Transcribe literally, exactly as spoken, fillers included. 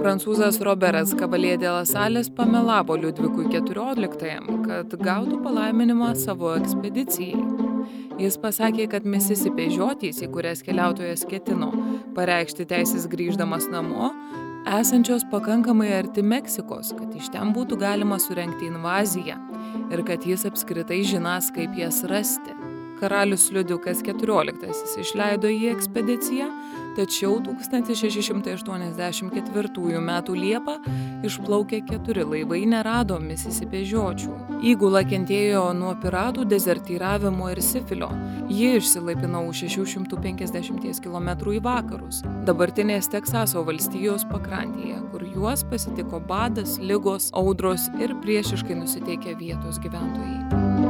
Prancūzas Roberas Cavalier de la Salles pamelavo Liudvikui keturioliktajam, kad gautų palaiminimą savo ekspedicijai. Jis pasakė, kad Misisipės žiotys, į kurias keliautojas ketino pareikšti teisės grįždamas namo, esančios pakankamai arti Meksikos, kad iš ten būtų galima surengti invaziją ir kad jis apskritai žinas, kaip jas rasti. Karalius Liudvikas keturioliktasis išleido į ekspediciją, tačiau tūkstantis šeši šimtai aštuoniasdešimt ketvirtųjų metų Liepą išplaukę keturi laivai nerado Misisipės žiočių. Įgula kentėjo nuo piratų, dezertyravimo ir sifilio. Ji išsilaipino už šešių šimtų penkiasdešimties kilometrų į vakarus, dabartinės Teksaso valstijos pakrantėje, kur juos pasitiko badas, ligos, audros ir priešiškai nusiteikę vietos gyventojai.